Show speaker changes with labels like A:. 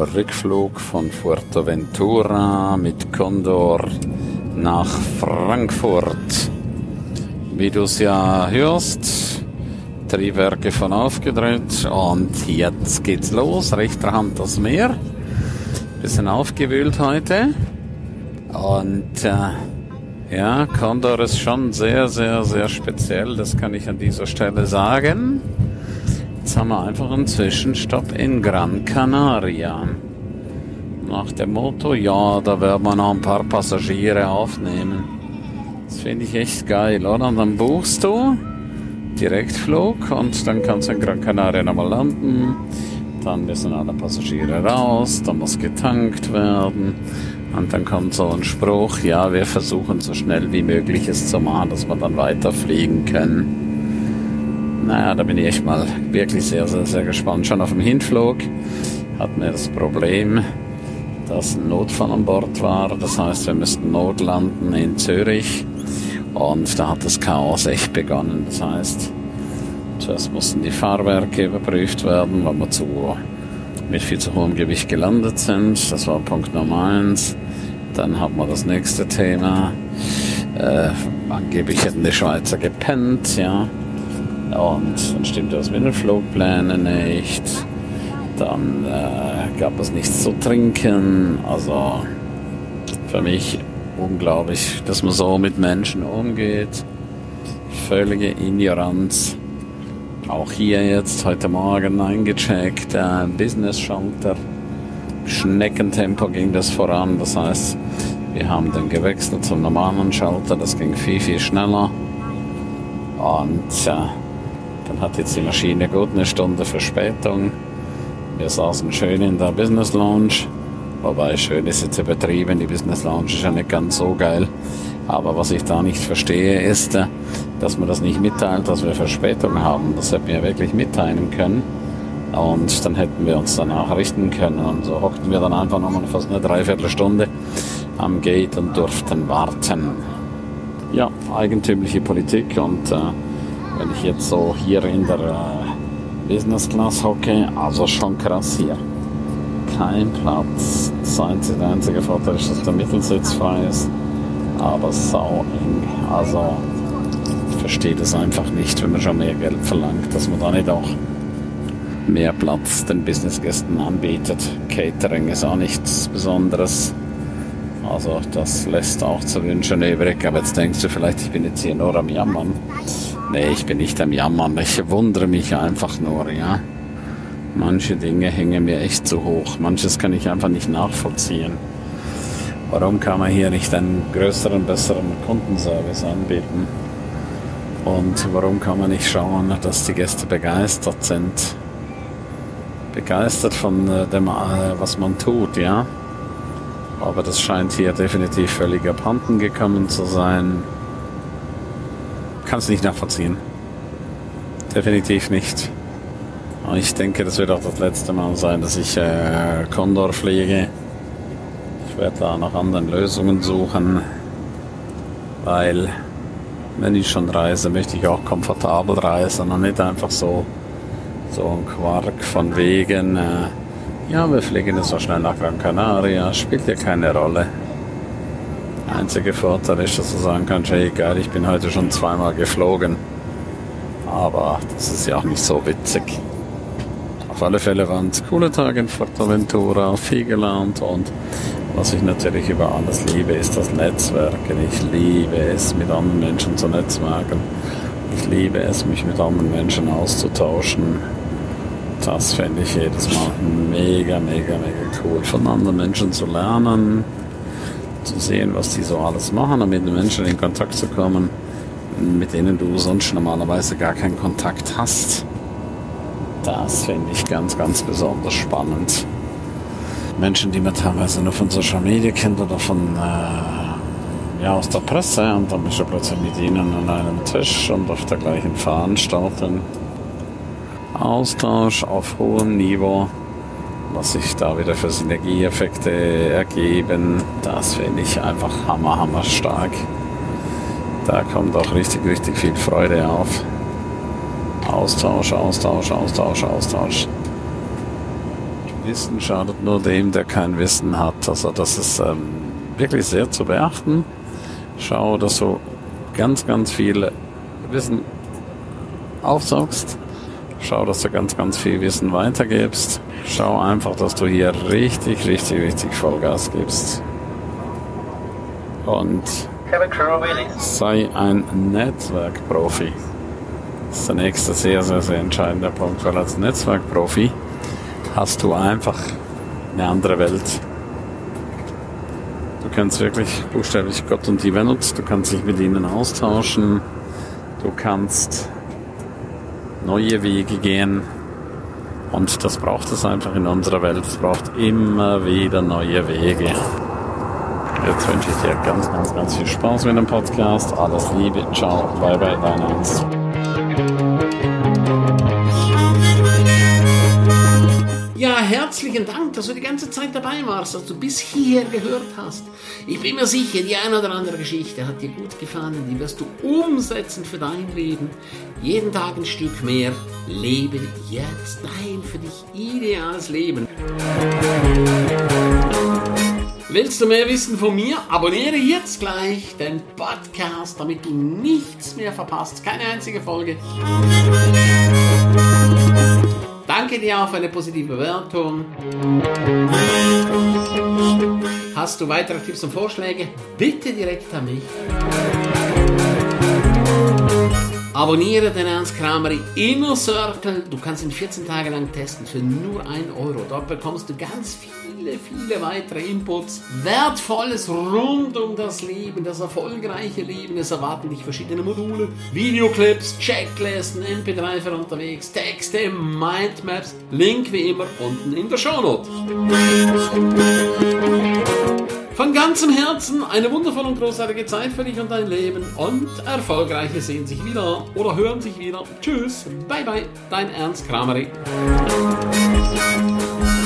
A: Rückflug von Fuerteventura mit Condor nach Frankfurt. Wie du es ja hörst, Triebwerke von aufgedreht und jetzt geht's los. Rechter Hand das Meer. Bisschen aufgewühlt heute. Und ja, Condor ist schon sehr, sehr, sehr speziell. Das kann ich an dieser Stelle sagen. Jetzt haben wir einfach einen Zwischenstopp in Gran Canaria. Nach dem Motto, ja, da werden wir noch ein paar Passagiere aufnehmen. Das finde ich echt geil, oder? Und dann buchst du Direktflug und dann kannst du in Gran Canaria nochmal landen. Dann müssen alle Passagiere raus, dann muss getankt werden. Und dann kommt so ein Spruch, ja, wir versuchen so schnell wie möglich es zu machen, dass wir dann weiterfliegen können. Naja, da bin ich echt mal wirklich sehr, sehr, sehr gespannt. Schon auf dem Hinflug hatten wir das Problem, dass ein Notfall an Bord war. Das heißt, wir müssten notlanden in Zürich. Und da hat das Chaos echt begonnen. Das heißt, zuerst mussten die Fahrwerke überprüft werden, weil wir mit viel zu hohem Gewicht gelandet sind. Das war Punkt Nummer 1. Dann hat man das nächste Thema. Angeblich hätten die Schweizer gepennt, ja. Und dann stimmte das mit den Flugplänen nicht. Dann gab es nichts zu trinken. Also für mich unglaublich, dass man so mit Menschen umgeht. Völlige Ignoranz. Auch hier jetzt heute Morgen eingecheckt. Business-Schalter. Schneckentempo ging das voran. Das heißt, wir haben dann gewechselt zum normalen Schalter. Das ging viel, viel schneller. Und dann hat jetzt die Maschine gut eine Stunde Verspätung. Wir saßen schön in der Business Lounge. Wobei, schön ist jetzt übertrieben. Die Business Lounge ist ja nicht ganz so geil. Aber was ich da nicht verstehe, ist, dass man das nicht mitteilt, dass wir Verspätung haben. Das hätten wir wirklich mitteilen können. Und dann hätten wir uns danach richten können. Und so hockten wir dann einfach nochmal fast eine Dreiviertelstunde am Gate und durften warten. Ja, eigentümliche Politik. Und wenn ich jetzt so hier in der Business Class hocke, also schon krass hier. Kein Platz. Der einzige Vorteil ist, dass der Mittelsitz frei ist. Aber sau eng. Also ich verstehe das einfach nicht, wenn man schon mehr Geld verlangt, dass man da nicht auch mehr Platz den Businessgästen anbietet. Catering ist auch nichts Besonderes. Also das lässt auch zu wünschen übrig. Aber jetzt denkst du vielleicht, ich bin jetzt hier nur am Jammern. Nee, ich bin nicht am Jammern. Ich wundere mich einfach nur, ja. Manche Dinge hängen mir echt zu hoch. Manches kann ich einfach nicht nachvollziehen. Warum kann man hier nicht einen größeren, besseren Kundenservice anbieten? Und warum kann man nicht schauen, dass die Gäste begeistert sind? Begeistert von dem, was man tut, ja. Aber das scheint hier definitiv völlig abhanden gekommen zu sein. Kann es nicht nachvollziehen. Definitiv nicht. Und ich denke, das wird auch das letzte Mal sein, dass ich Condor fliege. Ich werde da nach anderen Lösungen suchen, weil wenn ich schon reise, möchte ich auch komfortabel reisen und nicht einfach so ein Quark von wegen, ja, wir fliegen jetzt so schnell nach Gran Canaria, spielt ja keine Rolle. Der einzige Vorteil ist, dass du sagen kannst, hey, egal, ich bin heute schon zweimal geflogen. Aber das ist ja auch nicht so witzig. Auf alle Fälle waren es coole Tage in Fuerteventura, viel gelernt und was ich natürlich über alles liebe, ist das Netzwerken. Ich liebe es, mit anderen Menschen zu netzwerken. Ich liebe es, mich mit anderen Menschen auszutauschen. Das fände ich jedes Mal mega, mega, mega cool. Von anderen Menschen zu lernen, zu sehen, was die so alles machen und mit den Menschen in Kontakt zu kommen, mit denen du sonst normalerweise gar keinen Kontakt hast. Das finde ich ganz, ganz besonders spannend. Menschen, die man teilweise nur von Social Media kennt oder von aus der Presse, und dann bist du plötzlich mit ihnen an einem Tisch und auf der gleichen Veranstaltung. Austausch auf hohem Niveau, was sich da wieder für Synergieeffekte ergeben, das finde ich einfach hammer stark. Da kommt auch richtig, richtig viel Freude auf. Austausch. Wissen schadet nur dem, der kein Wissen hat. Also das ist wirklich sehr zu beachten. Schau, dass du ganz, ganz viel Wissen aufsaugst. Schau, dass du ganz, ganz viel Wissen weitergibst. Schau einfach, dass du hier richtig Vollgas gibst. Und sei ein Netzwerkprofi. Das ist der nächste sehr entscheidende Punkt, weil als Netzwerkprofi hast du einfach eine andere Welt. Du kannst wirklich buchstäblich Gott und die Welt, du kannst dich mit ihnen austauschen, du kannst neue Wege gehen und das braucht es einfach in unserer Welt. Es braucht immer wieder neue Wege. Jetzt wünsche ich dir ganz viel Spaß mit dem Podcast. Alles Liebe, ciao, bye, dein Ernst.
B: Ja, herzlichen Dank, dass du die ganze Zeit dabei warst, dass du bis hierher gehört hast. Ich bin mir sicher, die eine oder andere Geschichte hat dir gut gefallen, die wirst du umsetzen für dein Leben. Jeden Tag ein Stück mehr. Lebe jetzt dein für dich ideales Leben. Willst du mehr wissen von mir? Abonniere jetzt gleich den Podcast, damit du nichts mehr verpasst. Keine einzige Folge. Danke dir auch für eine positive Bewertung. Hast du weitere Tipps und Vorschläge? Bitte direkt an mich. Abonniere den Ernst Kramer Inner Circle. Du kannst ihn 14 Tage lang testen für nur 1 €. Dort bekommst du ganz viele weitere Inputs. Wertvolles rund um das Leben, das erfolgreiche Leben. Es erwarten dich verschiedene Module, Videoclips, Checklisten, MP3 für unterwegs, Texte, Mindmaps. Link wie immer unten in der Shownote. Von ganzem Herzen eine wundervolle und großartige Zeit für dich und dein Leben und Erfolgreiche sehen sich wieder oder hören sich wieder. Tschüss, bye bye, dein Ernst Kramer.